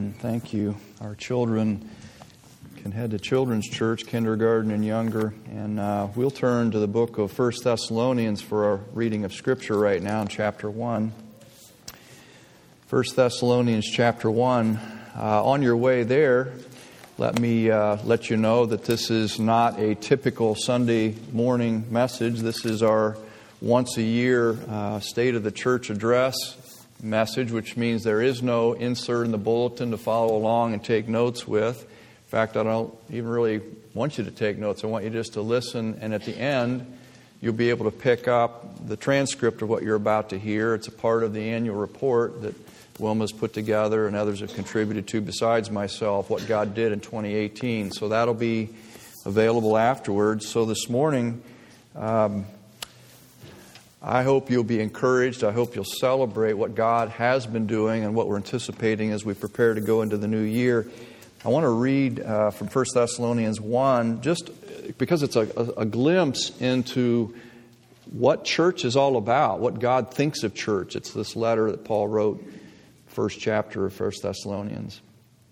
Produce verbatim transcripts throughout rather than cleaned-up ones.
Amen. Thank you. Our children can head to children's church, kindergarten and younger. And uh, we'll turn to the book of First Thessalonians for our reading of Scripture right now in chapter one. First Thessalonians chapter one. Uh, on your way there, let me uh, let you know that this is not a typical Sunday morning message. This is our once a year uh, State of the Church address message, which means there is no insert in the bulletin to follow along and take notes with. In fact, I don't even really want you to take notes. I want you just to listen, and at the end, you'll be able to pick up the transcript of what you're about to hear. It's a part of the annual report that Wilma's put together and others have contributed to besides myself, what God did in twenty eighteen. So that'll be available afterwards. So this morning, um, I hope you'll be encouraged. I hope you'll celebrate what God has been doing and what we're anticipating as we prepare to go into the new year. I want to read uh, from First Thessalonians one, just because it's a, a, a glimpse into what church is all about, what God thinks of church. It's this letter that Paul wrote, first chapter of First Thessalonians.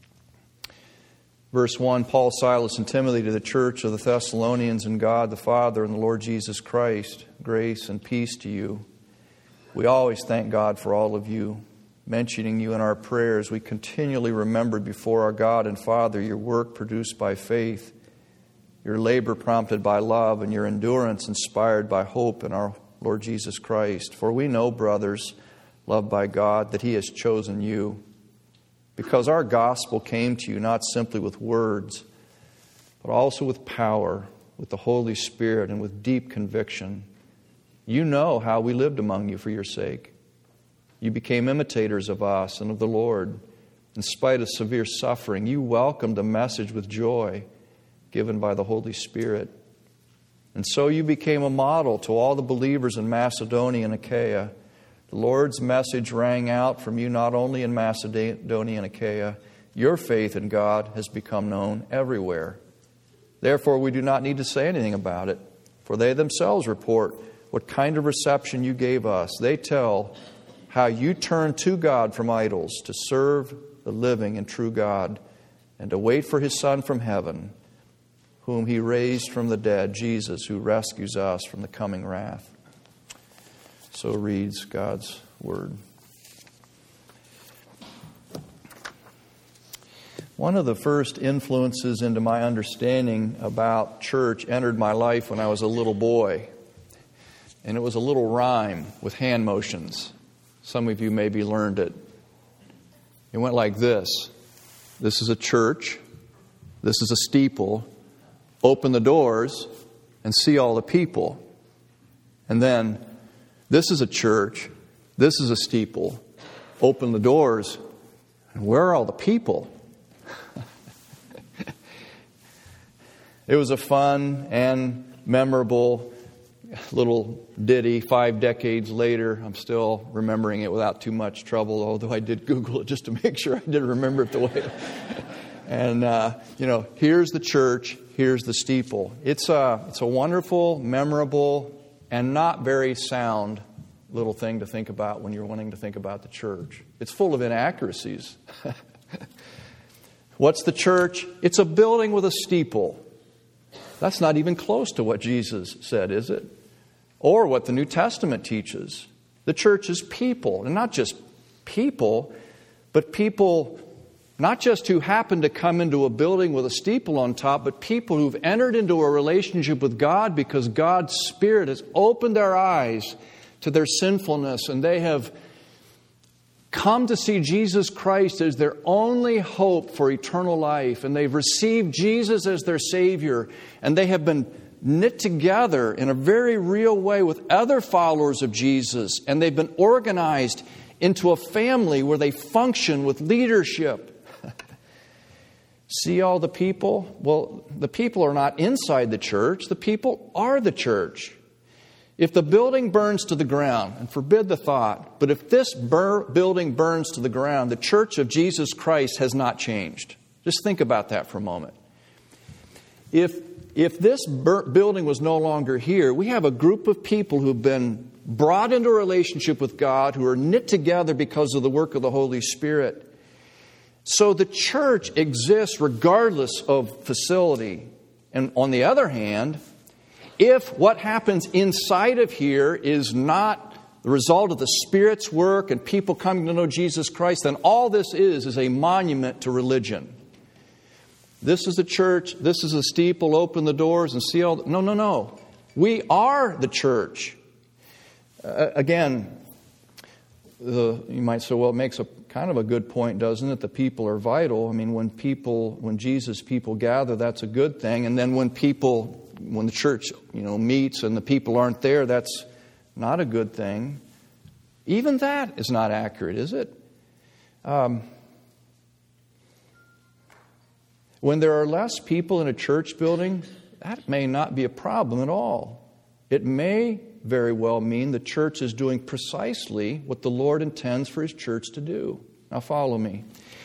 Verse one, Paul, Silas, and Timothy to the church of the Thessalonians, and God the Father and the Lord Jesus Christ, grace and peace to you. We always thank God for all of you, mentioning you in our prayers. We continually remember before our God and Father your work produced by faith, your labor prompted by love, and your endurance inspired by hope in our Lord Jesus Christ. For we know, brothers, loved by God, that He has chosen you, because our gospel came to you not simply with words, but also with power, with the Holy Spirit, and with deep conviction. You know how we lived among you for your sake. You became imitators of us and of the Lord. In spite of severe suffering, you welcomed a message with joy given by the Holy Spirit. And so you became a model to all the believers in Macedonia and Achaia. The Lord's message rang out from you not only in Macedonia and Achaia. Your faith in God has become known everywhere. Therefore, we do not need to say anything about it, for they themselves report what kind of reception you gave us. They tell how you turned to God from idols to serve the living and true God and to wait for His Son from heaven, whom He raised from the dead, Jesus, who rescues us from the coming wrath. So reads God's Word. One of the first influences into my understanding about church entered my life when I was a little boy. And it was a little rhyme with hand motions. Some of you maybe learned it. It went like this. This is a church. This is a steeple. Open the doors and see all the people. And then, this is a church. This is a steeple. Open the doors. And where are all the people? It was a fun and memorable little ditty. Five decades later, I'm still remembering it without too much trouble, although I did Google it just to make sure I did remember it the way. And, uh, you know, here's the church. Here's the steeple. It's a, it's a wonderful, memorable, and not very sound little thing to think about when you're wanting to think about the church. It's full of inaccuracies. What's the church? It's a building with a steeple. That's not even close to what Jesus said, is it? Or what the New Testament teaches. The church is people, and not just people, but people not just who happen to come into a building with a steeple on top, but people who've entered into a relationship with God because God's Spirit has opened their eyes to their sinfulness, and they have come to see Jesus Christ as their only hope for eternal life, and they've received Jesus as their Savior, and they have been knit together in a very real way with other followers of Jesus, and they've been organized into a family where they function with leadership. See all the people? Well, the people are not inside the church. The people are the church. If the building burns to the ground, and forbid the thought, but if this bur- building burns to the ground, the church of Jesus Christ has not changed. Just think about that for a moment. If, if this bur- building was no longer here, we have a group of people who've been brought into a relationship with God, who are knit together because of the work of the Holy Spirit. So the church exists regardless of facility. And on the other hand, if what happens inside of here is not the result of the Spirit's work and people coming to know Jesus Christ, then all this is is a monument to religion. This is the church, this is a steeple, open the doors and see all... The, no, no, no. We are the church. Uh, again, the, you might say, well, it makes a kind of a good point, doesn't it? The people are vital. I mean, when people, when Jesus' people gather, that's a good thing. And then when people, when the church, you know, meets and the people aren't there, that's not a good thing. Even that is not accurate, is it? Um, when there are less people in a church building, that may not be a problem at all. It may very well mean the church is doing precisely what the Lord intends for His church to do. Now follow me.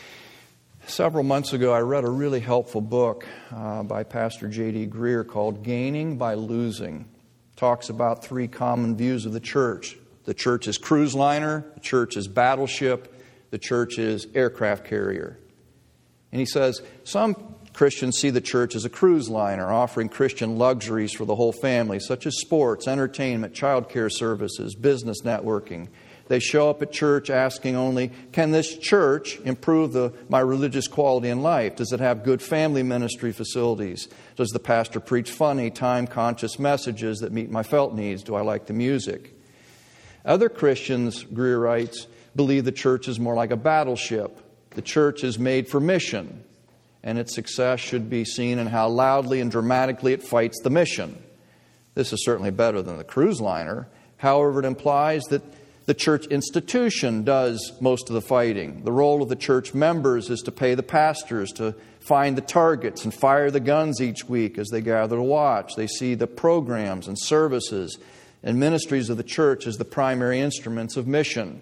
Several months ago, I read a really helpful book uh, by Pastor J D Greer called Gaining by Losing. It talks about three common views of the church. The church is cruise liner, the church is battleship, the church is aircraft carrier. And he says, some Christians see the church as a cruise liner, offering Christian luxuries for the whole family, such as sports, entertainment, child care services, business networking. They show up at church asking only, can this church improve the, my religious quality in life? Does it have good family ministry facilities? Does the pastor preach funny, time-conscious messages that meet my felt needs? Do I like the music? Other Christians, Greer writes, believe the church is more like a battleship. The church is made for mission, and its success should be seen in how loudly and dramatically it fights the mission. This is certainly better than the cruise liner. However, it implies that the church institution does most of the fighting. The role of the church members is to pay the pastors to find the targets and fire the guns each week as they gather to watch. They see the programs and services and ministries of the church as the primary instruments of mission.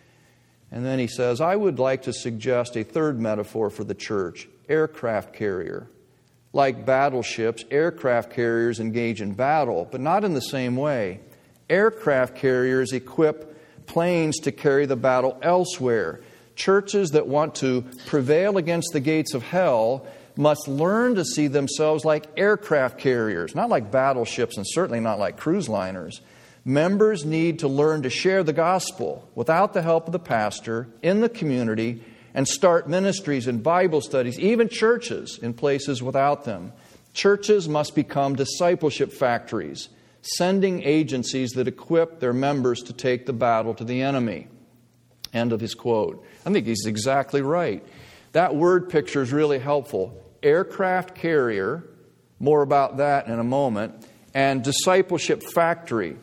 And then he says, I would like to suggest a third metaphor for the church, aircraft carrier. Like battleships, aircraft carriers engage in battle, but not in the same way. Aircraft carriers equip planes to carry the battle elsewhere. Churches that want to prevail against the gates of hell must learn to see themselves like aircraft carriers, not like battleships and certainly not like cruise liners. Members need to learn to share the gospel without the help of the pastor in the community and start ministries and Bible studies, even churches in places without them. Churches must become discipleship factories, sending agencies that equip their members to take the battle to the enemy. End of his quote. I think he's exactly right. That word picture is really helpful. Aircraft carrier, more about that in a moment, and discipleship factory.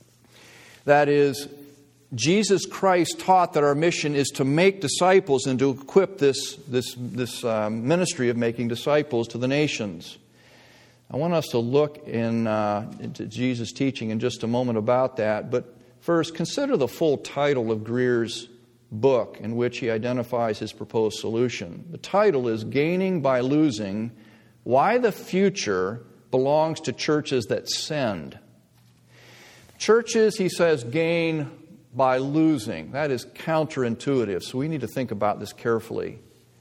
That is, Jesus Christ taught that our mission is to make disciples and to equip this, this, this um, ministry of making disciples to the nations. I want us to look in, uh, into Jesus' teaching in just a moment about that. But first, consider the full title of Greer's book in which he identifies his proposed solution. The title is Gaining by Losing, Why the Future Belongs to Churches That Send. Churches, he says, gain by losing. That is counterintuitive, so we need to think about this carefully.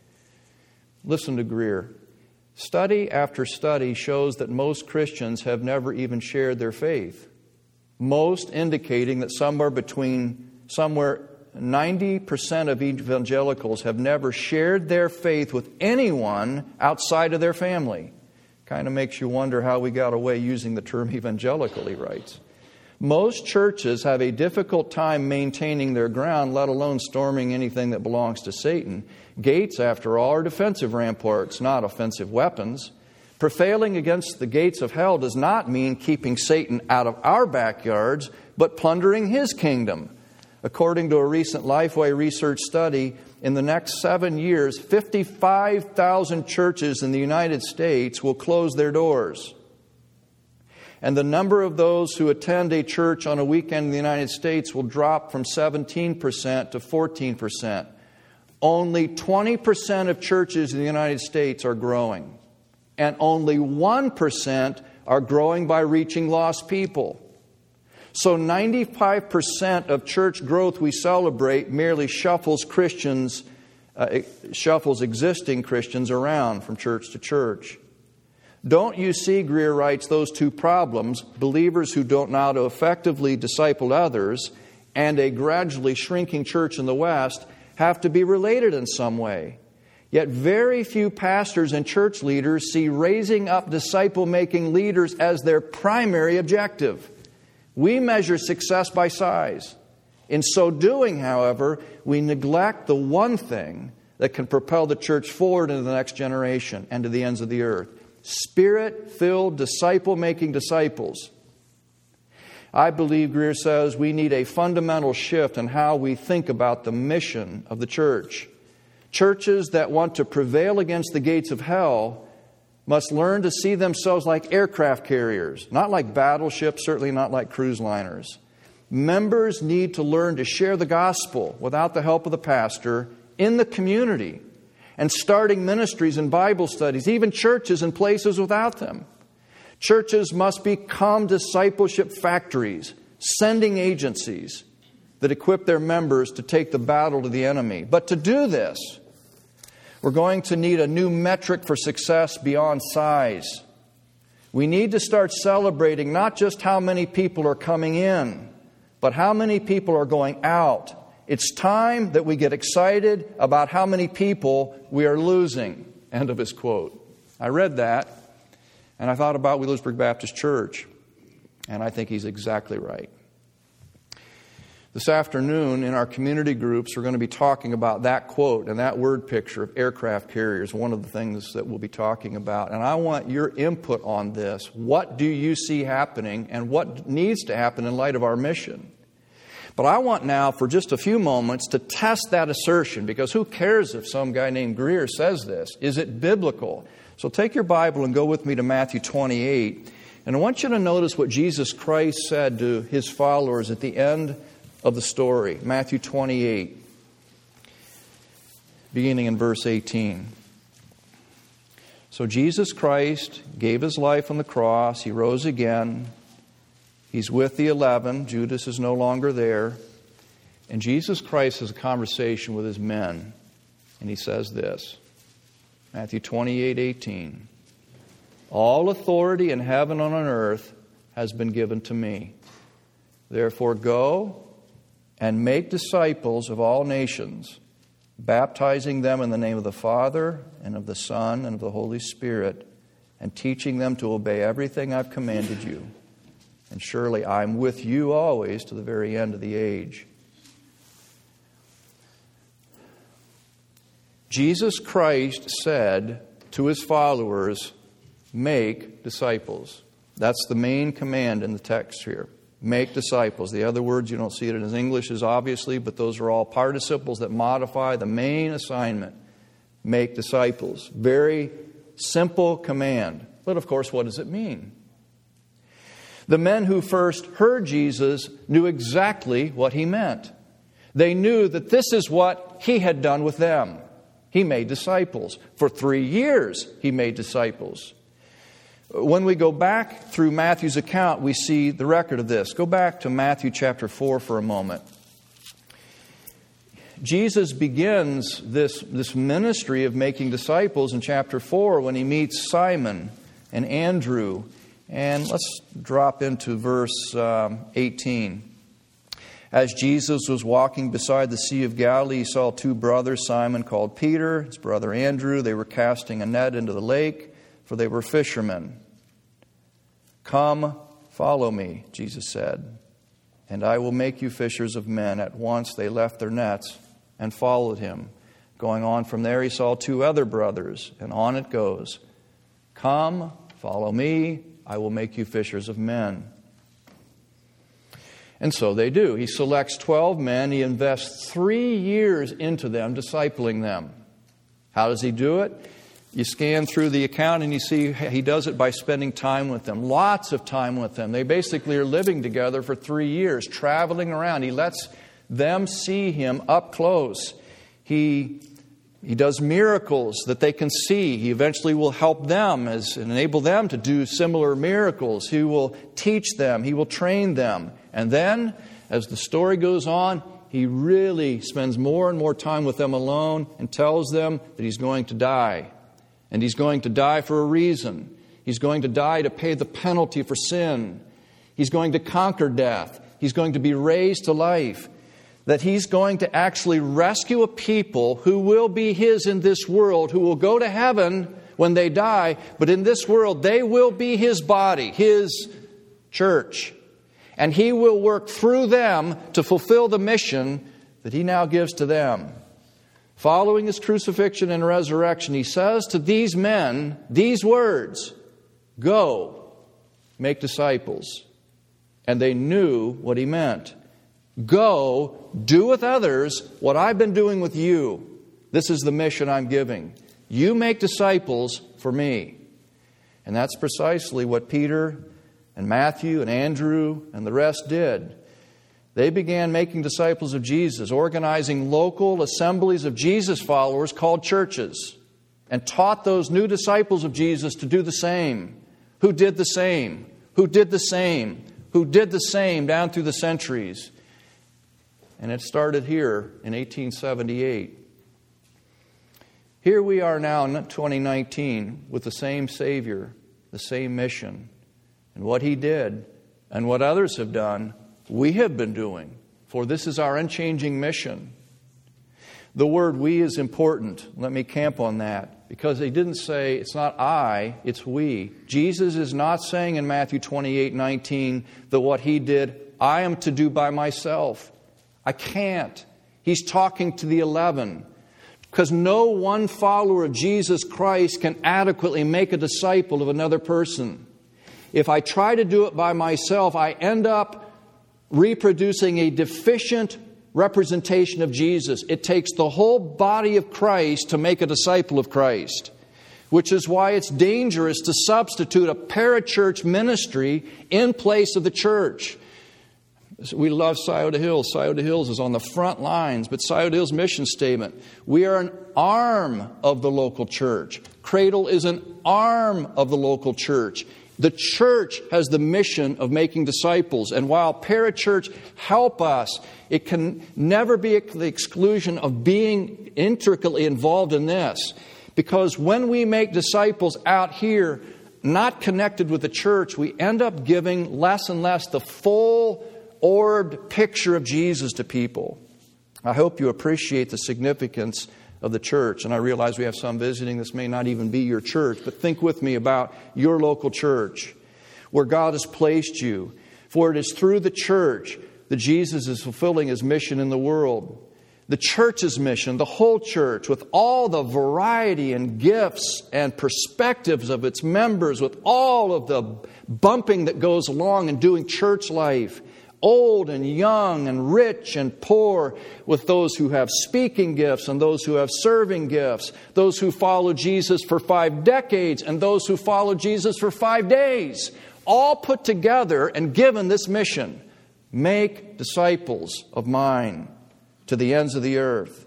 Listen to Greer. Study after study shows that most Christians have never even shared their faith. Most indicating that somewhere between, somewhere ninety percent of evangelicals have never shared their faith with anyone outside of their family. Kind of makes you wonder how we got away using the term evangelical, he writes. Most churches have a difficult time maintaining their ground, let alone storming anything that belongs to Satan. Gates, after all, are defensive ramparts, not offensive weapons. Prevailing against the gates of hell does not mean keeping Satan out of our backyards, but plundering his kingdom. According to a recent Lifeway research study, in the next seven years, fifty-five thousand churches in the United States will close their doors. And the number of those who attend a church on a weekend in the United States will drop from seventeen percent to fourteen percent. Only twenty percent of churches in the United States are growing. And only one percent are growing by reaching lost people. So ninety-five percent of church growth we celebrate merely shuffles Christians uh, it shuffles existing Christians around from church to church. Don't you see, Greer writes, those two problems, believers who don't know how to effectively disciple others and a gradually shrinking church in the West, have to be related in some way. Yet very few pastors and church leaders see raising up disciple-making leaders as their primary objective. We measure success by size. In so doing, however, we neglect the one thing that can propel the church forward into the next generation and to the ends of the earth. Spirit-filled, disciple-making disciples. I believe, Greer says, we need a fundamental shift in how we think about the mission of the church. Churches that want to prevail against the gates of hell must learn to see themselves like aircraft carriers, not like battleships, certainly not like cruise liners. Members need to learn to share the gospel without the help of the pastor in the community, and starting ministries and Bible studies, even churches in places without them. Churches must become discipleship factories, sending agencies that equip their members to take the battle to the enemy. But to do this, we're going to need a new metric for success beyond size. We need to start celebrating not just how many people are coming in, but how many people are going out. It's time that we get excited about how many people we are losing. End of his quote. I read that, and I thought about Wheelersburg Baptist Church, and I think he's exactly right. This afternoon in our community groups, we're going to be talking about that quote and that word picture of aircraft carriers, one of the things that we'll be talking about. And I want your input on this. What do you see happening, and what needs to happen in light of our mission? But I want now, for just a few moments, to test that assertion, because who cares if some guy named Greer says this? Is it biblical? So take your Bible and go with me to Matthew twenty-eight. And I want you to notice what Jesus Christ said to His followers at the end of the story. Matthew twenty-eight, beginning in verse eighteen. So Jesus Christ gave His life on the cross. He rose again. He's with the eleven. Judas is no longer there. And Jesus Christ has a conversation with His men. And He says this. Matthew twenty-eight eighteen. All authority in heaven and on earth has been given to me. Therefore go and make disciples of all nations, baptizing them in the name of the Father and of the Son and of the Holy Spirit, and teaching them to obey everything I've commanded you. And surely I'm with you always to the very end of the age. Jesus Christ said to His followers, make disciples. That's the main command in the text here. Make disciples. The other words, you don't see it in English as obviously, but those are all participles that modify the main assignment. Make disciples. Very simple command. But of course, what does it mean? The men who first heard Jesus knew exactly what He meant. They knew that this is what He had done with them. He made disciples. For three years, He made disciples. When we go back through Matthew's account, we see the record of this. Go back to Matthew chapter four for a moment. Jesus begins this, this ministry of making disciples in chapter four when He meets Simon and Andrew. And let's drop into verse um, eighteen. As Jesus was walking beside the Sea of Galilee, He saw two brothers, Simon called Peter, his brother Andrew. They were casting a net into the lake, for they were fishermen. Come, follow me, Jesus said, and I will make you fishers of men. At once they left their nets and followed Him. Going on from there, He saw two other brothers, and on it goes. Come, follow me, I will make you fishers of men. And so they do. He selects twelve men. He invests three years into them, discipling them. How does He do it? You scan through the account and you see He does it by spending time with them. Lots of time with them. They basically are living together for three years, traveling around. He lets them see Him up close. He, he does miracles that they can see. He eventually will help them as, and enable them to do similar miracles. He will teach them. He will train them. And then, as the story goes on, he really spends more and more time with them alone and tells them that he's going to die. And he's going to die for a reason. He's going to die to pay the penalty for sin. He's going to conquer death. He's going to be raised to life. That he's going to actually rescue a people who will be his in this world, who will go to heaven when they die, but in this world they will be his body, his church. And he will work through them to fulfill the mission that he now gives to them. Following his crucifixion and resurrection, he says to these men these words, "Go, make disciples." And they knew what he meant. Go, do with others what I've been doing with you. This is the mission I'm giving. You make disciples for me. And that's precisely what Peter and Matthew and Andrew and the rest did. They began making disciples of Jesus, organizing local assemblies of Jesus followers called churches, and taught those new disciples of Jesus to do the same. Who did the same? Who did the same? Who did the same down through the centuries? And it started here in eighteen seventy-eight. Here we are now in twenty nineteen with the same Savior, the same mission. And what He did and what others have done, we have been doing. For this is our unchanging mission. The word "we" is important. Let me camp on that. Because He didn't say, it's not I, it's we. Jesus is not saying in Matthew twenty-eight nineteen that what He did, I am to do by myself. I can't. He's talking to the eleven. Because no one follower of Jesus Christ can adequately make a disciple of another person. If I try to do it by myself, I end up reproducing a deficient representation of Jesus. It takes the whole body of Christ to make a disciple of Christ. Which is why it's dangerous to substitute a parachurch ministry in place of the church. We love Scioto Hills. Scioto Hills is on the front lines, but Scioto Hills' mission statement, we are an arm of the local church. Cradle is an arm of the local church. The church has the mission of making disciples. And while parachurch help us, it can never be at the exclusion of being intricately involved in this. Because when we make disciples out here, not connected with the church, we end up giving less and less the full orbed picture of Jesus to people. I hope you appreciate the significance of the church. And I realize we have some visiting. This may not even be your church. But think with me about your local church, where God has placed you. For it is through the church that Jesus is fulfilling His mission in the world. The church's mission, the whole church, with all the variety and gifts and perspectives of its members, with all of the bumping that goes along in doing church life. Old and young and rich and poor, with those who have speaking gifts and those who have serving gifts, those who follow Jesus for five decades and those who follow Jesus for five days, all put together and given this mission: make disciples of mine to the ends of the earth.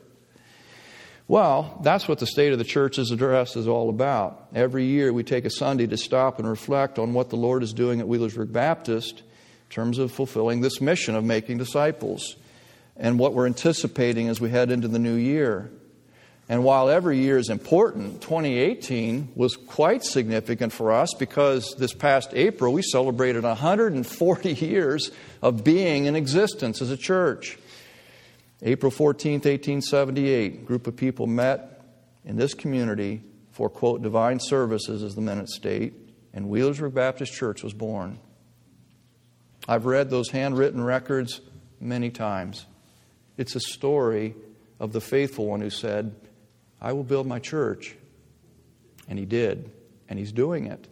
Well, that's what the State of the Church's address is all about. Every year we take a Sunday to stop and reflect on what the Lord is doing at Wheelersburg Baptist in terms of fulfilling this mission of making disciples, and what we're anticipating as we head into the new year. And while every year is important, twenty eighteen was quite significant for us because this past April we celebrated one hundred forty years of being in existence as a church. April fourteenth, eighteen seventy-eight, a group of people met in this community for, quote, divine services, as the minutes state, and Wheelersburg Baptist Church was born. I've read those handwritten records many times. It's a story of the faithful one who said, I will build my church. And he did. And he's doing it.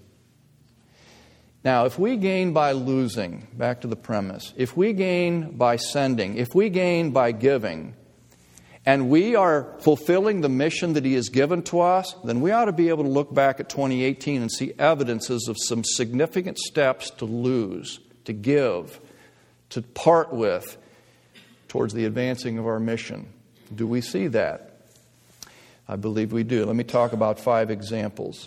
Now, if we gain by losing, back to the premise, if we gain by sending, if we gain by giving, and we are fulfilling the mission that He has given to us, then we ought to be able to look back at twenty eighteen and see evidences of some significant steps to lose, to give, to part with towards the advancing of our mission. Do we see that? I believe we do. Let me talk about five examples.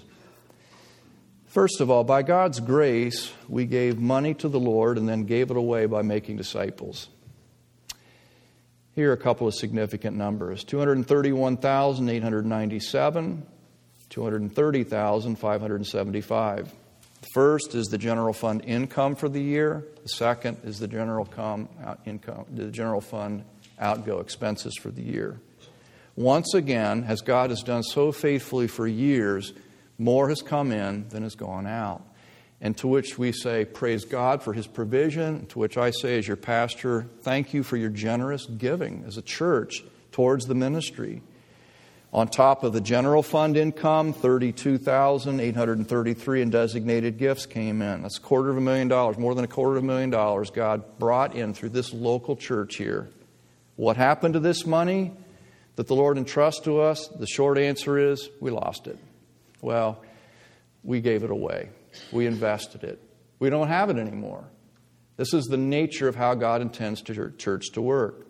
First of all, by God's grace, we gave money to the Lord and then gave it away by making disciples. Here are a couple of significant numbers. two hundred thirty-one thousand eight hundred ninety-seven, two hundred thirty thousand five hundred seventy-five. The first is the general fund income for the year. The second is the general com, out, income, the general fund outgo expenses for the year. Once again, as God has done so faithfully for years, more has come in than has gone out. And to which we say, praise God for His provision. To which I say, as your pastor, thank you for your generous giving as a church towards the ministry. On top of the general fund income, thirty-two thousand eight hundred thirty-three in designated gifts came in. That's a quarter of a million dollars, more than a quarter of a million dollars God brought in through this local church here. What happened to this money that the Lord entrusts to us? The short answer is, we lost it. Well, we gave it away. We invested it. We don't have it anymore. This is the nature of how God intends to church to work.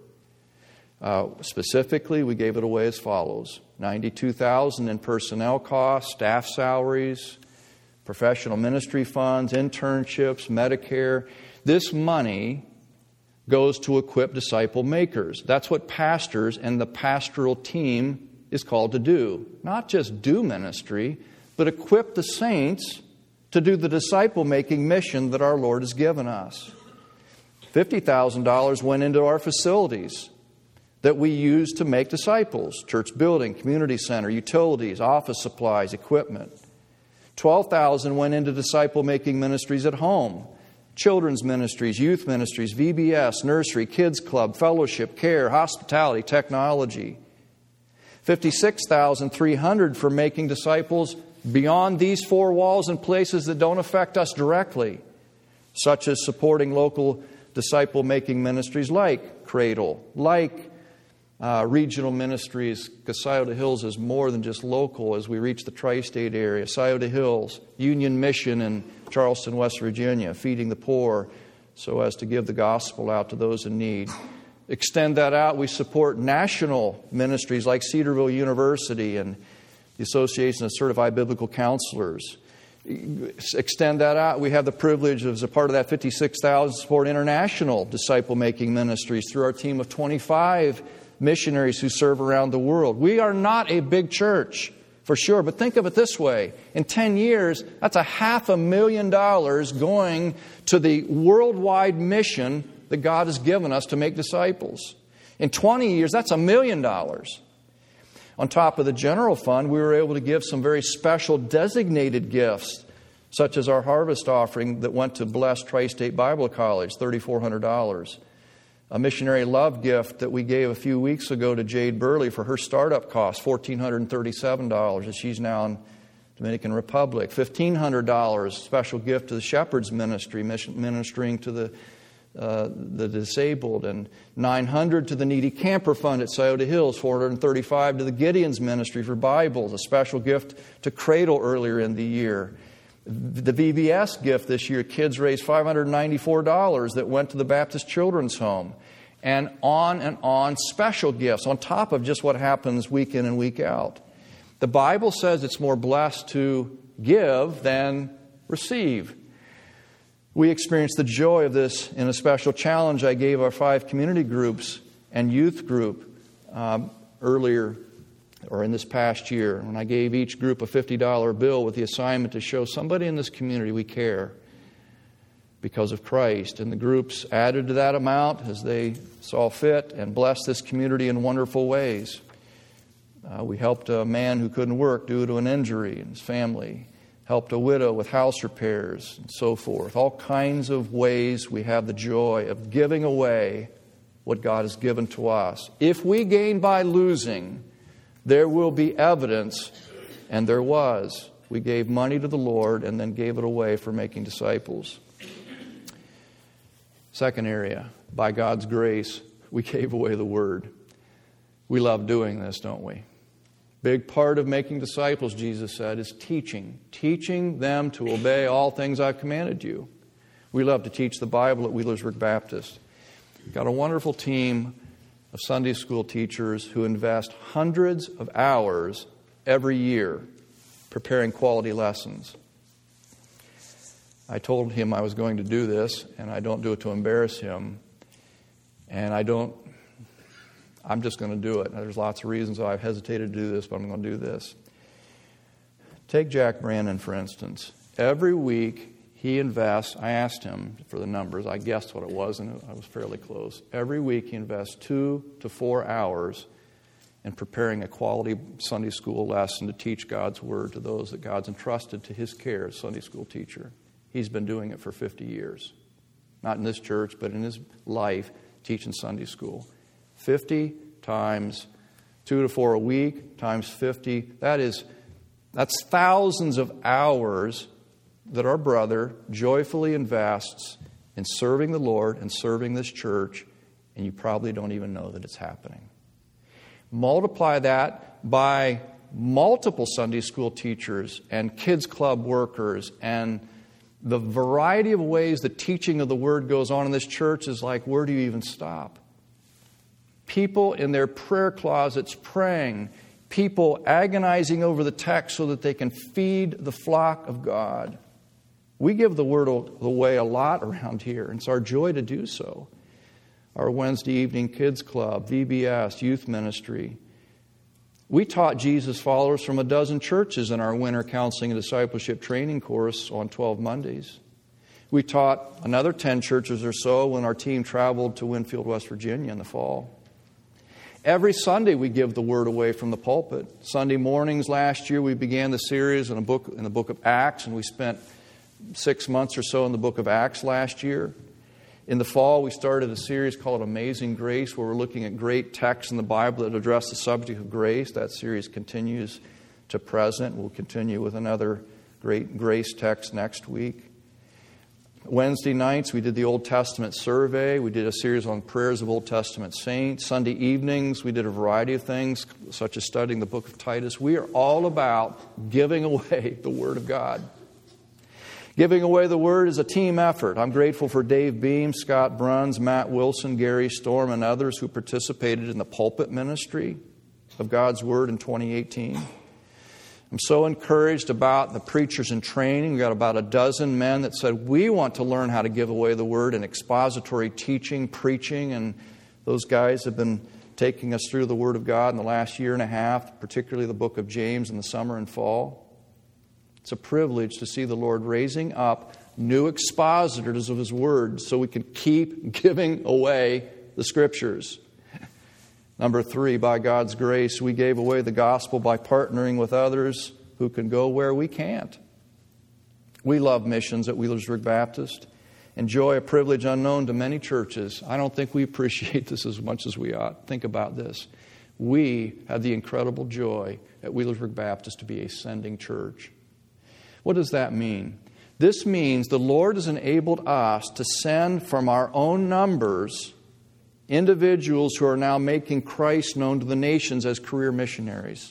Uh, specifically, we gave it away as follows. ninety-two thousand dollars in personnel costs, staff salaries, professional ministry funds, internships, Medicare. This money goes to equip disciple makers. That's what pastors and the pastoral team is called to do. Not just do ministry, but equip the saints to do the disciple-making mission that our Lord has given us. fifty thousand dollars went into our facilities that we use to make disciples. Church building, community center, utilities, office supplies, equipment. twelve thousand dollars went into disciple-making ministries at home. Children's ministries, youth ministries, V B S, nursery, kids club, fellowship, care, hospitality, technology. fifty-six thousand three hundred dollars for making disciples beyond these four walls in places that don't affect us directly, such as supporting local disciple-making ministries like Cradle, like uh, regional ministries, because Scioto Hills is more than just local as we reach the tri-state area. Scioto Hills, Union Mission in Charleston, West Virginia, feeding the poor so as to give the gospel out to those in need. Extend that out, we support national ministries like Cedarville University and the Association of Certified Biblical Counselors. Extend that out, we have the privilege of, as a part of that fifty-six thousand, support international disciple-making ministries through our team of twenty-five missionaries who serve around the world. We are not a big church, for sure, but think of it this way. In ten years, that's a half a million dollars going to the worldwide mission that God has given us to make disciples. In twenty years, that's a million dollars. On top of the general fund, we were able to give some very special designated gifts, such as our harvest offering that went to Bless Tri-State Bible College, three thousand four hundred dollars. A missionary love gift that we gave a few weeks ago to Jade Burley for her startup cost, one thousand four hundred thirty-seven dollars, and she's now in Dominican Republic. fifteen hundred dollars, special gift to the Shepherd's Ministry, ministering to the uh, the disabled, and nine hundred dollars to the Needy Camper Fund at Scioto Hills, four hundred thirty-five dollars to the Gideon's Ministry for Bibles, a special gift to Cradle earlier in the year. The V B S gift this year, kids raised five hundred ninety-four dollars that went to the Baptist Children's Home. And on and on, special gifts on top of just what happens week in and week out. The Bible says it's more blessed to give than receive. We experienced the joy of this in a special challenge I gave our five community groups and youth group um, earlier or in this past year, when I gave each group a fifty dollar bill with the assignment to show somebody in this community we care because of Christ. And the groups added to that amount as they saw fit and blessed this community in wonderful ways. Uh, we helped a man who couldn't work due to an injury in his family, helped a widow with house repairs, and so forth. All kinds of ways we have the joy of giving away what God has given to us. If we gain by losing, there will be evidence, and there was. We gave money to the Lord and then gave it away for making disciples. Second area, by God's grace, we gave away the Word. We love doing this, don't we? Big part of making disciples, Jesus said, is teaching. Teaching them to obey all things I've commanded you. We love to teach the Bible at Wheelersburg Baptist. We've got a wonderful team of Sunday school teachers who invest hundreds of hours every year preparing quality lessons. I told him I was going to do this, and I don't do it to embarrass him. And I don't I'm just going to do it. There's lots of reasons why I've hesitated to do this, but I'm going to do this. Take Jack Brandon, for instance. Every week he invests, I asked him for the numbers, I guessed what it was, and I was fairly close. Every week he invests two to four hours in preparing a quality Sunday school lesson to teach God's Word to those that God's entrusted to his care as Sunday school teacher. He's been doing it for fifty years. Not in this church, but in his life, teaching Sunday school. fifty times two to four a week, times fifty, that is, that's thousands of hours that our brother joyfully invests in serving the Lord and serving this church, and you probably don't even know that it's happening. Multiply that by multiple Sunday school teachers and kids club workers, and the variety of ways the teaching of the Word goes on in this church is like, where do you even stop? People in their prayer closets praying, people agonizing over the text so that they can feed the flock of God. We give the Word away a lot around here, and it's our joy to do so. Our Wednesday evening kids club, V B S, youth ministry. We taught Jesus followers from a dozen churches in our winter counseling and discipleship training course on twelve Mondays. We taught another ten churches or so when our team traveled to Winfield, West Virginia in the fall. Every Sunday we give the Word away from the pulpit. Sunday mornings last year we began the series in, a book, in the book of Acts, and we spent six months or so in the book of Acts last year. In the fall, we started a series called Amazing Grace, where we're looking at great texts in the Bible that address the subject of grace. That series continues to present. We'll continue with another great grace text next week. Wednesday nights, we did the Old Testament survey. We did a series on prayers of Old Testament saints. Sunday evenings, we did a variety of things, such as studying the book of Titus. We are all about giving away the Word of God. Giving away the Word is a team effort. I'm grateful for Dave Beam, Scott Bruns, Matt Wilson, Gary Storm, and others who participated in the pulpit ministry of God's Word in twenty eighteen. I'm so encouraged about the preachers in training. We've got about a dozen men that said, we want to learn how to give away the Word in expository teaching, preaching, and those guys have been taking us through the Word of God in the last year and a half, particularly the book of James in the summer and fall. It's a privilege to see the Lord raising up new expositors of His Word so we can keep giving away the Scriptures. Number three, by God's grace, we gave away the gospel by partnering with others who can go where we can't. We love missions at Wheelersburg Baptist. Enjoy a privilege unknown to many churches. I don't think we appreciate this as much as we ought. Think about this. We have the incredible joy at Wheelersburg Baptist to be a sending church. What does that mean? This means the Lord has enabled us to send from our own numbers individuals who are now making Christ known to the nations as career missionaries.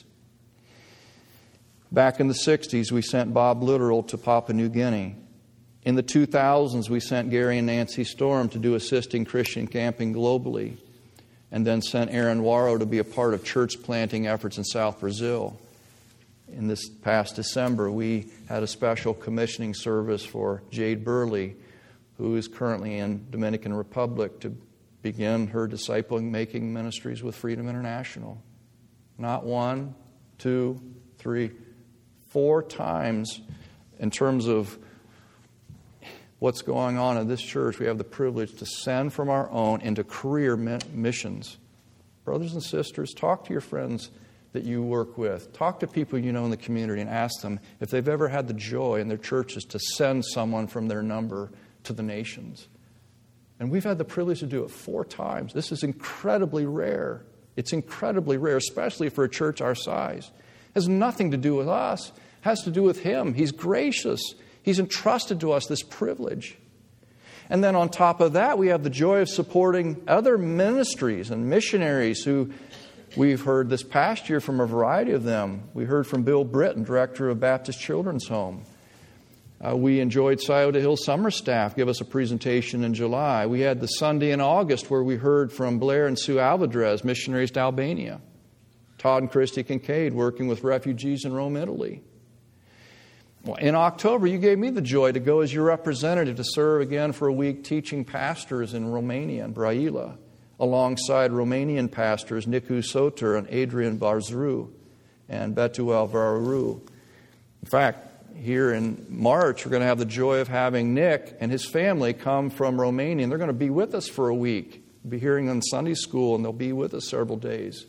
Back in the sixties, we sent Bob Literal to Papua New Guinea. In the two thousands, we sent Gary and Nancy Storm to do assisting Christian camping globally, and then sent Aaron Waro to be a part of church planting efforts in South Brazil. In this past December, we had a special commissioning service for Jade Burley, who is currently in Dominican Republic, to begin her discipling-making ministries with Freedom International. Not one, two, three, four times in terms of what's going on in this church, we have the privilege to send from our own into career missions. Brothers and sisters, talk to your friends that you work with. Talk to people you know in the community and ask them if they've ever had the joy in their churches to send someone from their number to the nations. And we've had the privilege to do it four times. This is incredibly rare. It's incredibly rare, especially for a church our size. It has nothing to do with us. It has to do with Him. He's gracious. He's entrusted to us this privilege. And then on top of that, we have the joy of supporting other ministries and missionaries who we've heard this past year from a variety of them. We heard from Bill Britton, director of Baptist Children's Home. Uh, we enjoyed Scioto Hill summer staff give us a presentation in July. We had the Sunday in August where we heard from Blair and Sue Alvadrez, missionaries to Albania. Todd and Christy Kincaid working with refugees in Rome, Italy. Well, in October, you gave me the joy to go as your representative to serve again for a week teaching pastors in Romania and Brăila. alongside Romanian pastors Nicu Soter and Adrian Barzru and Betuel Vararu. In fact, here in March, we're going to have the joy of having Nick and his family come from Romania, and they're going to be with us for a week. We'll be hearing them in Sunday school, and they'll be with us several days.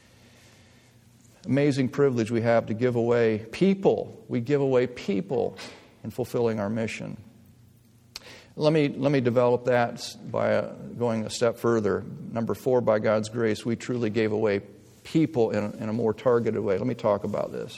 Amazing privilege we have to give away people. We give away people in fulfilling our mission. Let me let me develop that by uh, going a step further. Number four, by God's grace, we truly gave away people in a, in a more targeted way. Let me talk about this.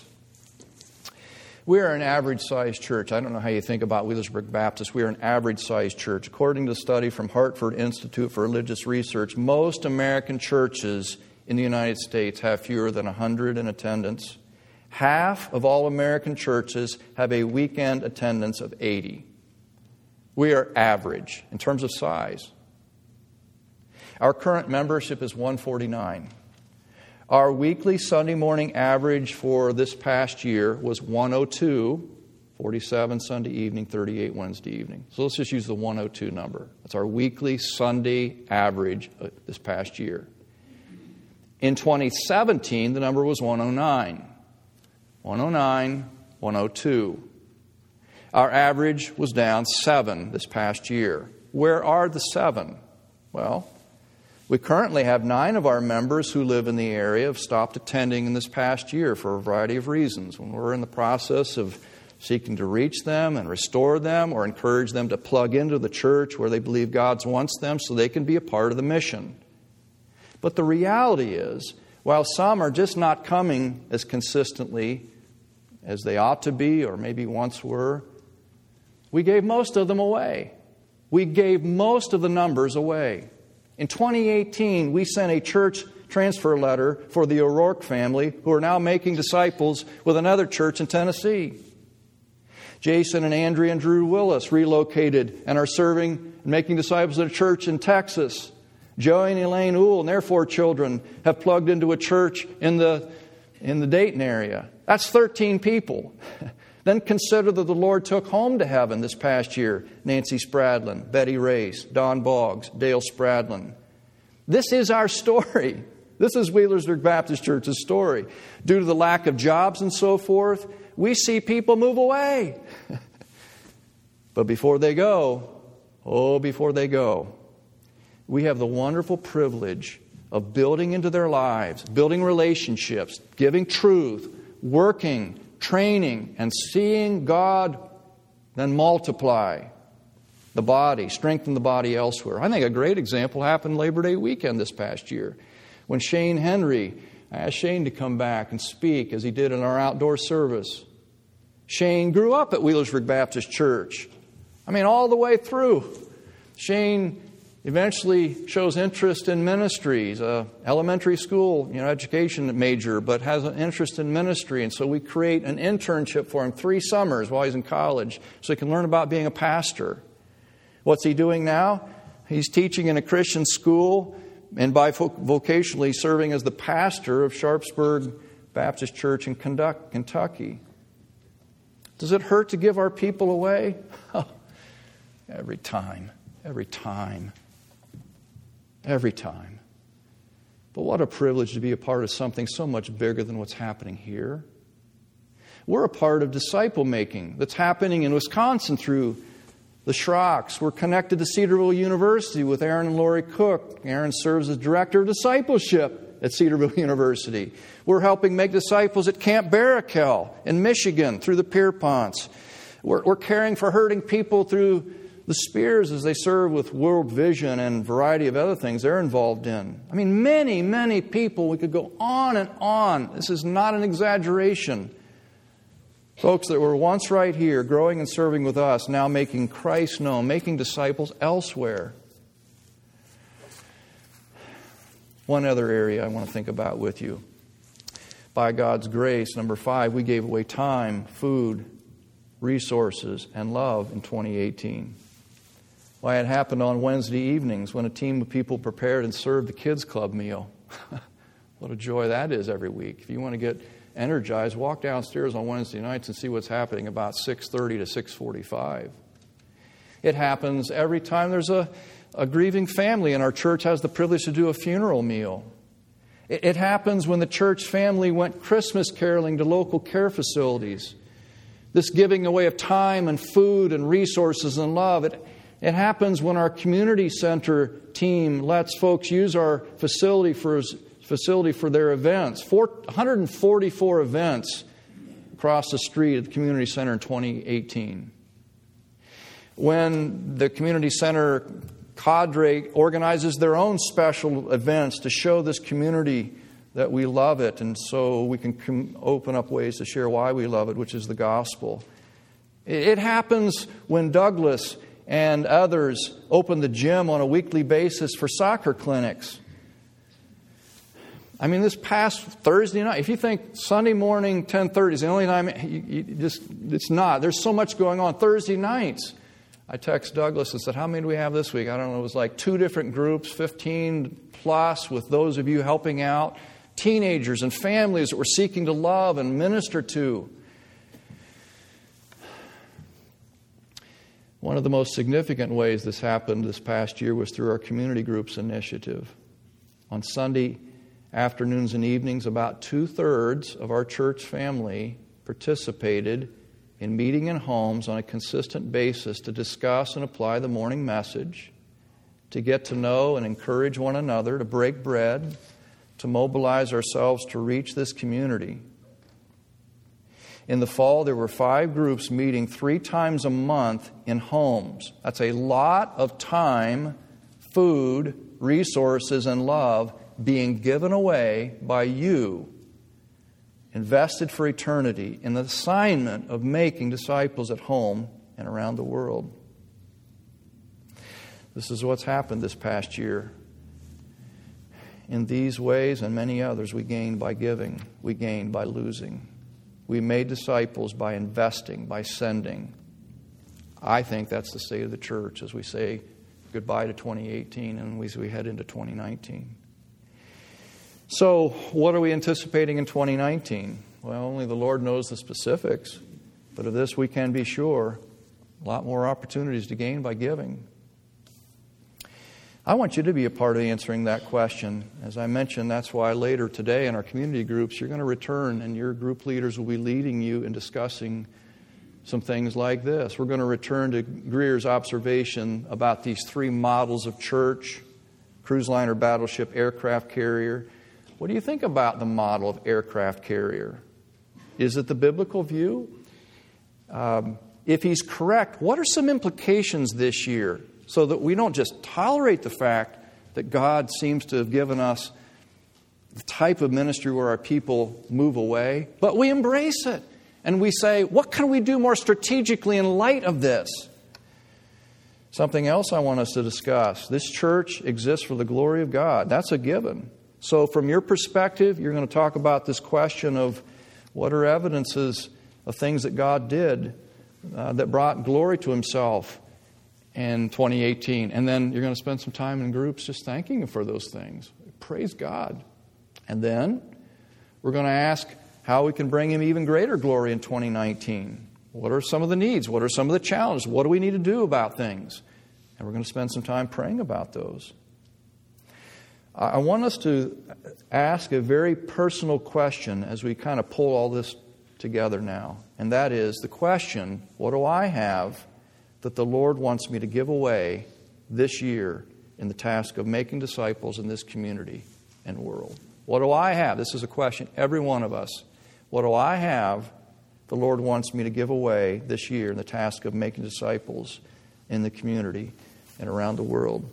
We are an average-sized church. I don't know how you think about Wheelersburg Baptist. We are an average-sized church. According to a study from Hartford Institute for Religious Research, most American churches in the United States have fewer than one hundred in attendance. Half of all American churches have a weekend attendance of eighty. We are average in terms of size. Our current membership is one forty-nine. Our weekly Sunday morning average for this past year was one oh two, forty-seven Sunday evening, thirty-eight Wednesday evening. So let's just use the one oh two number. That's our weekly Sunday average this past year. In twenty seventeen, the number was one oh nine. one oh nine, one oh two. Our average was down seven this past year. Where are the seven? Well, we currently have nine of our members who live in the area have stopped attending in this past year for a variety of reasons. When we're in the process of seeking to reach them and restore them or encourage them to plug into the church where they believe God wants them so they can be a part of the mission. But the reality is, while some are just not coming as consistently as they ought to be or maybe once were, we gave most of them away. We gave most of the numbers away. In twenty eighteen, we sent a church transfer letter for the O'Rourke family, who are now making disciples with another church in Tennessee. Jason and Andrea and Drew Willis relocated and are serving and making disciples at a church in Texas. Joey and Elaine Uhl and their four children have plugged into a church in the, in the Dayton area. That's thirteen people. Then consider that the Lord took home to heaven this past year Nancy Spradlin, Betty Race, Don Boggs, Dale Spradlin. This is our story. This is Wheelersburg Baptist Church's story. Due to the lack of jobs and so forth, we see people move away. But before they go, oh, before they go, we have the wonderful privilege of building into their lives, building relationships, giving truth, working, training, and seeing God then multiply the body, strengthen the body elsewhere. I think a great example happened Labor Day weekend this past year when Shane Henry, I asked Shane to come back and speak as he did in our outdoor service. Shane grew up at Wheelersburg Baptist Church. I mean, all the way through. Shane eventually shows interest in ministries, a elementary school, you know, education major, but has an interest in ministry. And so we create an internship for him three summers while he's in college so he can learn about being a pastor. What's he doing now? He's teaching in a Christian school and bivocationally serving as the pastor of Sharpsburg Baptist Church in Kentucky. Does it hurt to give our people away? Oh, every time, every time. Every time. But what a privilege to be a part of something so much bigger than what's happening here. We're a part of disciple making that's happening in Wisconsin through the Schrocks. We're connected to Cedarville University with Aaron and Lori Cook. Aaron serves as director of discipleship at Cedarville University. We're helping make disciples at Camp Barakel in Michigan through the Pierponts. We're, we're caring for hurting people through the Spears as they serve with World Vision and a variety of other things they're involved in. I mean, many, many people. We could go on and on. This is not an exaggeration. Folks that were once right here, growing and serving with us, now making Christ known, making disciples elsewhere. One other area I want to think about with you. By God's grace, number five, we gave away time, food, resources, and love in twenty eighteen. Why, it happened on Wednesday evenings when a team of people prepared and served the kids' club meal. What a joy that is every week. If you want to get energized, walk downstairs on Wednesday nights and see what's happening about six thirty to six forty-five. It happens every time there's a a grieving family, and our church has the privilege to do a funeral meal. It, it happens when the church family went Christmas caroling to local care facilities. This giving away of time and food and resources and love. It, it happens when our community center team lets folks use our facility for facility for their events. Four, one hundred forty-four events across the street at the community center in twenty eighteen. When the community center cadre organizes their own special events to show this community that we love it, and so we can com- open up ways to share why we love it, which is the gospel. It, it happens when Douglas and others open the gym on a weekly basis for soccer clinics. I mean, this past Thursday night, if you think Sunday morning, ten thirty is the only time, you, you just it's not. There's so much going on. Thursday nights, I text Douglas and said, how many do we have this week? I don't know, it was like two different groups, fifteen plus, with those of you helping out. Teenagers and families that we're seeking to love and minister to. One of the most significant ways this happened this past year was through our community groups initiative. On Sunday afternoons and evenings, about two-thirds of our church family participated in meeting in homes on a consistent basis to discuss and apply the morning message, to get to know and encourage one another, to break bread, to mobilize ourselves to reach this community. In the fall, there were five groups meeting three times a month in homes. That's a lot of time, food, resources, and love being given away by you, invested for eternity in the assignment of making disciples at home and around the world. This is what's happened this past year. In these ways and many others, we gained by giving. We gained by losing. We made disciples by investing, by sending. I think that's the state of the church as we say goodbye to twenty eighteen and as we head into twenty nineteen. So, what are we anticipating in twenty nineteen? Well, only the Lord knows the specifics. But of this we can be sure. A lot more opportunities to gain by giving. I want you to be a part of answering that question. As I mentioned, that's why later today in our community groups, you're going to return and your group leaders will be leading you in discussing some things like this. We're going to return to Greer's observation about these three models of church: cruise liner, battleship, aircraft carrier. What do you think about the model of aircraft carrier? Is it the biblical view? Um, if he's correct, what are some implications this year so that we don't just tolerate the fact that God seems to have given us the type of ministry where our people move away, but we embrace it and we say, what can we do more strategically in light of this? Something else I want us to discuss. This church exists for the glory of God. That's a given. So from your perspective, you're going to talk about this question of what are evidences of things that God did uh, that brought glory to Himself in twenty eighteen. And then you're going to spend some time in groups just thanking Him for those things. Praise God. And then we're going to ask how we can bring Him even greater glory in twenty nineteen. What are some of the needs? What are some of the challenges? What do we need to do about things? And we're going to spend some time praying about those. I want us to ask a very personal question as we kind of pull all this together now. And that is the question, what do I have that the Lord wants me to give away this year in the task of making disciples in this community and world? What do I have? This is a question, every one of us. What do I have the Lord wants me to give away this year in the task of making disciples in the community and around the world?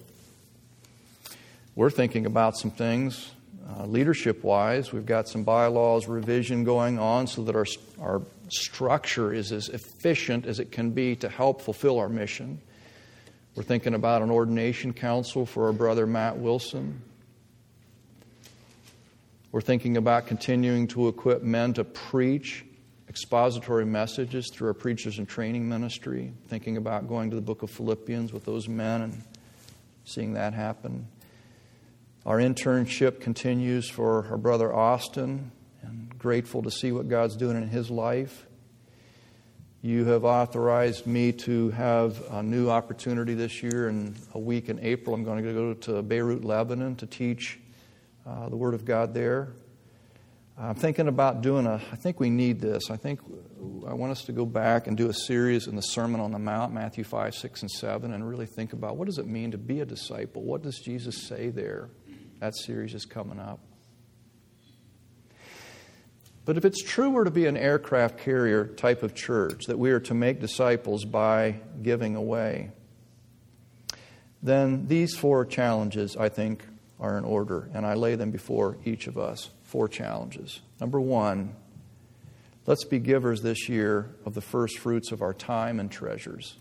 We're thinking about some things uh, leadership-wise. We've got some bylaws revision going on so that our our structure is as efficient as it can be to help fulfill our mission. We're thinking about an ordination council for our brother Matt Wilson. We're thinking about continuing to equip men to preach expository messages through our preachers and training ministry. Thinking about going to the book of Philippians with those men and seeing that happen. Our internship continues for our brother Austin, and grateful to see what God's doing in his life. You have authorized me to have a new opportunity this year. In a week in April, I'm going to go to Beirut, Lebanon to teach uh, the Word of God there. I'm thinking about doing a, I think we need this. I think I want us to go back and do a series in the Sermon on the Mount, Matthew five, six, and seven, and really think about what does it mean to be a disciple? What does Jesus say there? That series is coming up. But if it's true we're to be an aircraft carrier type of church, that we are to make disciples by giving away, then these four challenges, I think, are in order. And I lay them before each of us. Four challenges. Number one, let's be givers this year of the first fruits of our time and treasures.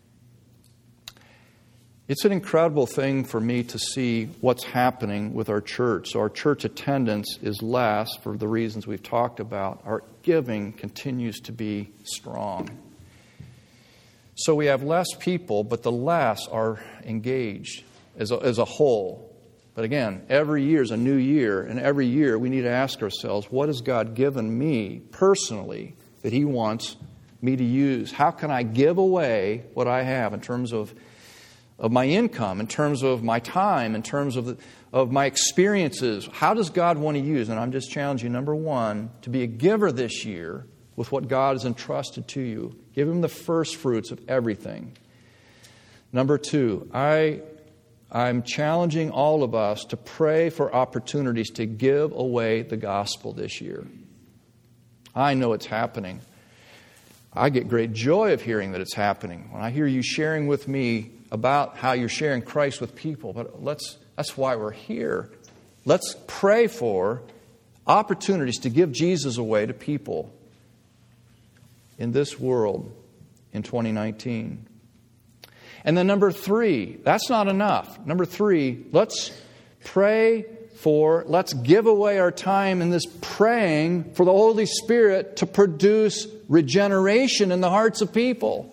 It's an incredible thing for me to see what's happening with our church. So our church attendance is less for the reasons we've talked about. Our giving continues to be strong. So we have less people, but the less are engaged as a, as a whole. But again, every year is a new year, and every year we need to ask ourselves, what has God given me personally that He wants me to use? How can I give away what I have in terms of of my income, in terms of my time, in terms of the, of my experiences? How does God want to use? And I'm just challenging you, number one, to be a giver this year with what God has entrusted to you. Give Him the first fruits of everything. Number two, I, I'm challenging all of us to pray for opportunities to give away the gospel this year. I know it's happening. I get great joy of hearing that it's happening. When I hear you sharing with me about how you're sharing Christ with people. But let's that's why we're here. Let's pray for opportunities to give Jesus away to people in this world in twenty nineteen. And then number three, that's not enough. Number three, let's pray for, let's give away our time in this praying for the Holy Spirit to produce regeneration in the hearts of people.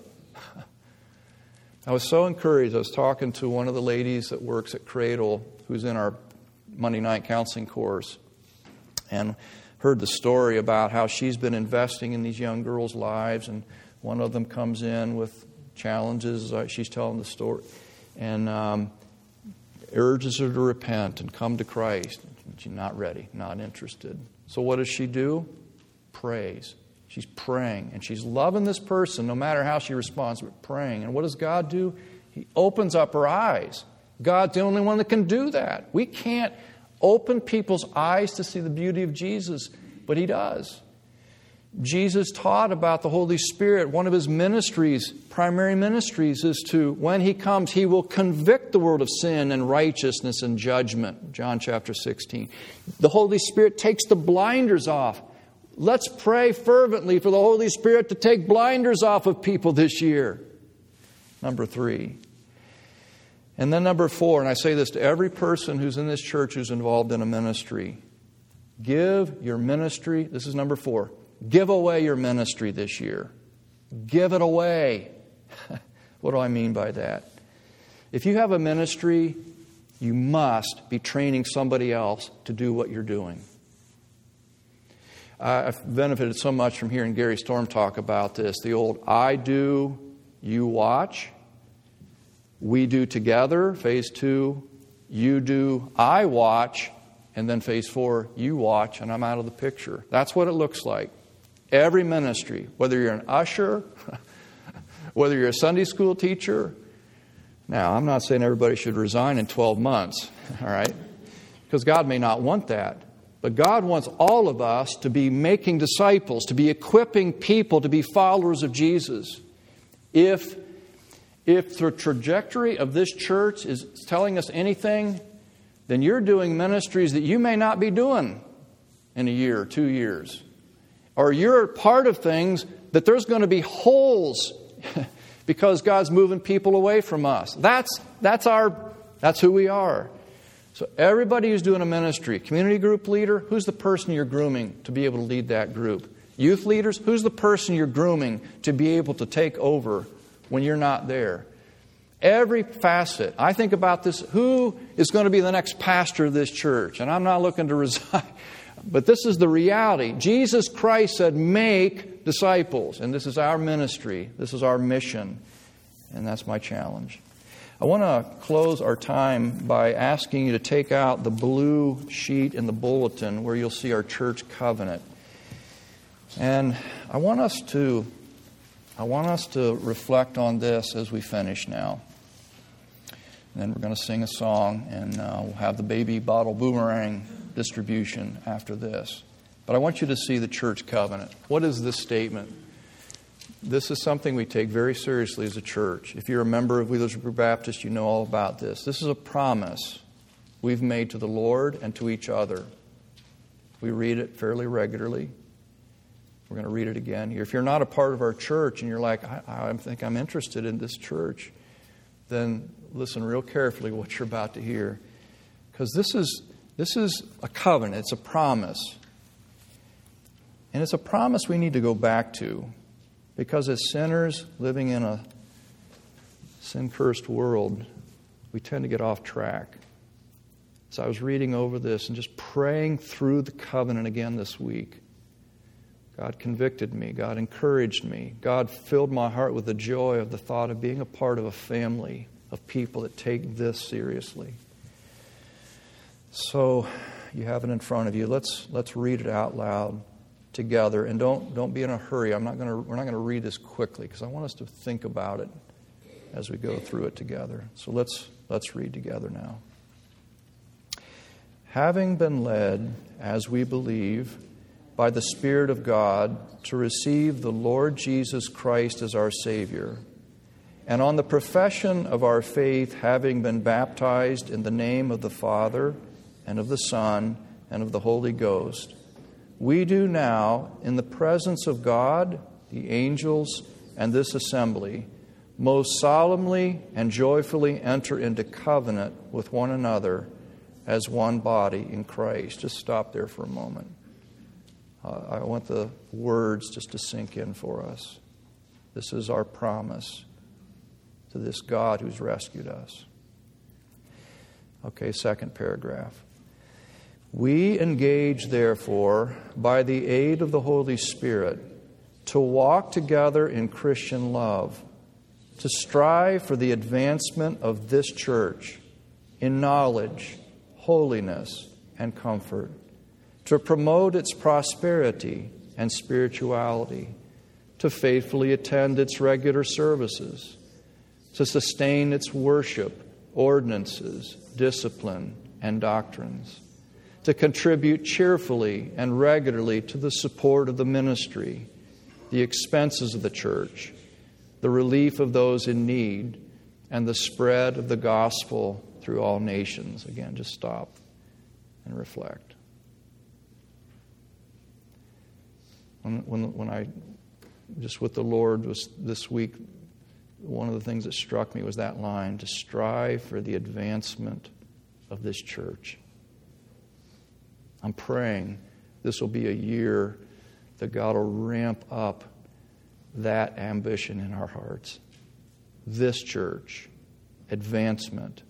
I was so encouraged. I was talking to one of the ladies that works at Cradle, who's in our Monday night counseling course, and heard the story about how she's been investing in these young girls' lives, and one of them comes in with challenges. She's telling the story, and um, urges her to repent and come to Christ. She's not ready, not interested. So what does she do? Prays. She's praying, and she's loving this person no matter how she responds, but praying. And what does God do? He opens up her eyes. God's the only one that can do that. We can't open people's eyes to see the beauty of Jesus, but He does. Jesus taught about the Holy Spirit. One of His ministries, primary ministries, is to, when He comes, He will convict the world of sin and righteousness and judgment. John chapter sixteen. The Holy Spirit takes the blinders off. Let's pray fervently for the Holy Spirit to take blinders off of people this year. Number three. And then number four, and I say this to every person who's in this church who's involved in a ministry. Give your ministry, this is number four, give away your ministry this year. Give it away. What do I mean by that? If you have a ministry, you must be training somebody else to do what you're doing. I've benefited so much from hearing Gary Storm talk about this. The old I do, you watch. We do together. Phase two, you do, I watch. And then phase four, you watch, and I'm out of the picture. That's what it looks like. Every ministry, whether you're an usher, whether you're a Sunday school teacher. Now, I'm not saying everybody should resign in twelve months, all right? Because God may not want that. But God wants all of us to be making disciples, to be equipping people to be followers of Jesus. If, if the trajectory of this church is telling us anything, then you're doing ministries that you may not be doing in a year or two years. Or you're part of things that there's going to be holes because God's moving people away from us. That's, that's, our, that's who we are. So everybody who's doing a ministry, community group leader, who's the person you're grooming to be able to lead that group? Youth leaders, who's the person you're grooming to be able to take over when you're not there? Every facet. I think about this, who is going to be the next pastor of this church? And I'm not looking to resign, but this is the reality. Jesus Christ said, make make disciples. And this is our ministry. This is our mission. And that's my challenge. I want to close our time by asking you to take out the blue sheet in the bulletin where you'll see our church covenant. And I want us to I want us to reflect on this as we finish now. And then we're going to sing a song, and uh, we'll have the baby bottle boomerang distribution after this. But I want you to see the church covenant. What is this statement? This is something we take very seriously as a church. If you're a member of Wheelersburg Baptist, you know all about this. This is a promise we've made to the Lord and to each other. We read it fairly regularly. We're going to read it again here. If you're not a part of our church and you're like, I, I think I'm interested in this church, then listen real carefully what you're about to hear. Because this is, this is a covenant. It's a promise. And it's a promise we need to go back to. Because as sinners living in a sin-cursed world, we tend to get off track. So I was reading over this and just praying through the covenant again this week. God convicted me. God encouraged me. God filled my heart with the joy of the thought of being a part of a family of people that take this seriously. So you have it in front of you. Let's let's read it out loud together, and don't don't be in a hurry. I'm not going to. We're not going to read this quickly because I want us to think about it as we go through it together. So let's let's read together now. Having been led, as we believe, by the Spirit of God to receive the Lord Jesus Christ as our Savior, and on the profession of our faith, having been baptized in the name of the Father and of the Son and of the Holy Ghost, we do now, in the presence of God, the angels, and this assembly, most solemnly and joyfully enter into covenant with one another as one body in Christ. Just stop there for a moment. Uh, I want the words just to sink in for us. This is our promise to this God who's rescued us. Okay, second paragraph. We engage, therefore, by the aid of the Holy Spirit, to walk together in Christian love, to strive for the advancement of this church in knowledge, holiness, and comfort, to promote its prosperity and spirituality, to faithfully attend its regular services, to sustain its worship, ordinances, discipline, and doctrines, to contribute cheerfully and regularly to the support of the ministry, the expenses of the church, the relief of those in need, and the spread of the gospel through all nations. Again, just stop and reflect. When, when, when I, just with the Lord was this week, one of the things that struck me was that line, to strive for the advancement of this church. I'm praying this will be a year that God will ramp up that ambition in our hearts. This church, advancement.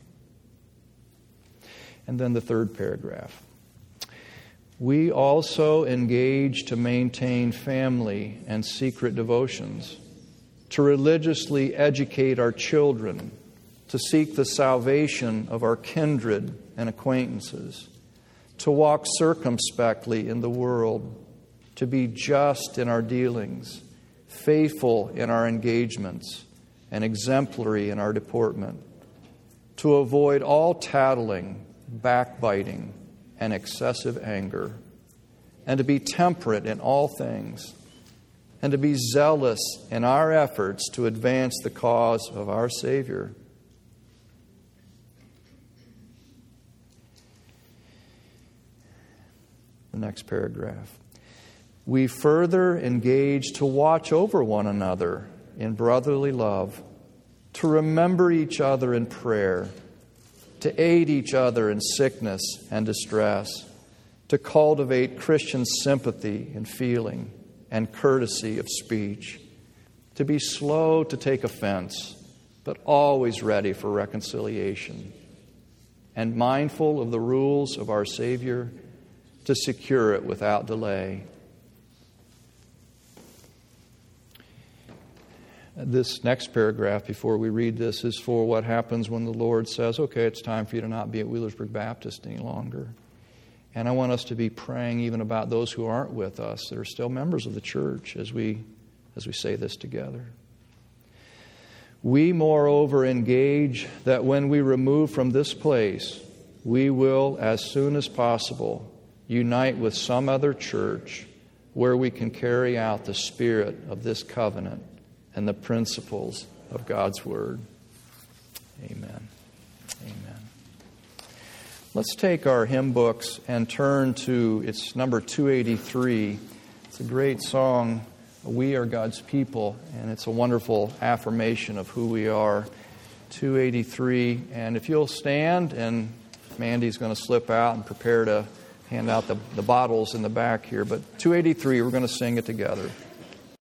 And then the third paragraph. We also engage to maintain family and secret devotions, to religiously educate our children, to seek the salvation of our kindred and acquaintances, to walk circumspectly in the world, to be just in our dealings, faithful in our engagements, and exemplary in our deportment, to avoid all tattling, backbiting, and excessive anger, and to be temperate in all things, and to be zealous in our efforts to advance the cause of our Savior. The next paragraph. We further engage to watch over one another in brotherly love, to remember each other in prayer, to aid each other in sickness and distress, to cultivate Christian sympathy and feeling and courtesy of speech, to be slow to take offense, but always ready for reconciliation, and mindful of the rules of our Savior, to secure it without delay. This next paragraph before we read this is for what happens when the Lord says, okay, it's time for you to not be at Wheelersburg Baptist any longer. And I want us to be praying even about those who aren't with us, that are still members of the church, as we as we say this together. We, moreover, engage that when we remove from this place, we will, as soon as possible, unite with some other church where we can carry out the spirit of this covenant and the principles of God's Word. Amen. Amen. Let's take our hymn books and turn to, it's number two eighty-three. It's a great song, We Are God's People, and it's a wonderful affirmation of who we are. two eighty-three, and if you'll stand, and Mandy's going to slip out and prepare to hand out the, the bottles in the back here, but two eighty-three, we're going to sing it together.